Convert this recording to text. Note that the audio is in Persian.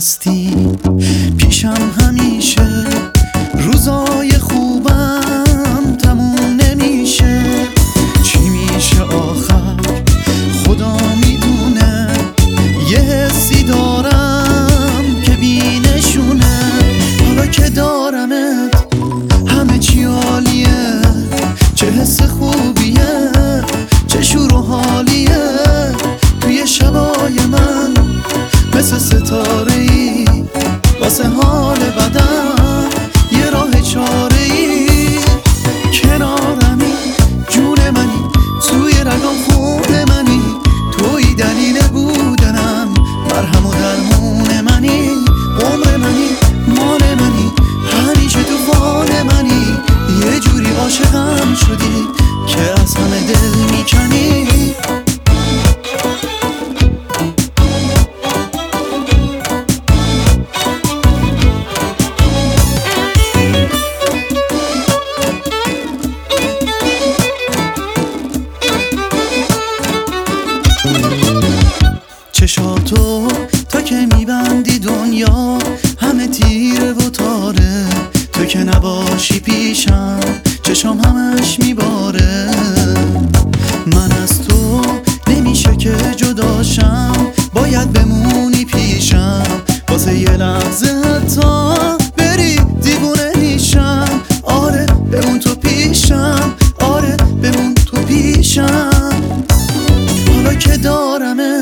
هستی پیشم همیشه، روزای خوبم تموم نمیشه. چی میشه آخر خدا میدونه، یه حسی دارم که بینشونه. حالا که دارمت همه چی عالیه، چه حس خوبیه، چه شور و حالیه. توی شبای من مثل ستاره‌ای، واسه حال بدن یه راه چاره‌ای. کنارمی جون منی، توی رگام خون منی، توی دلیل بودنم، مرهم و درمون منی. عمر منی، مال منی، همیشه تو فال منی. یه جوری عاشقم شدی که از همه دل میکنی. چشاتو تا که میبندی دنیا همه تیره و تاره. تو که نباشی پیشم چشام همش میباره. من از تو نمیشه که جداشم، باید بمونی پیشم. واسه یه لحظه حتی بری دیوونه میشم. آره بمون تو پیشم، آره بمون تو پیشم. حالا که دارمه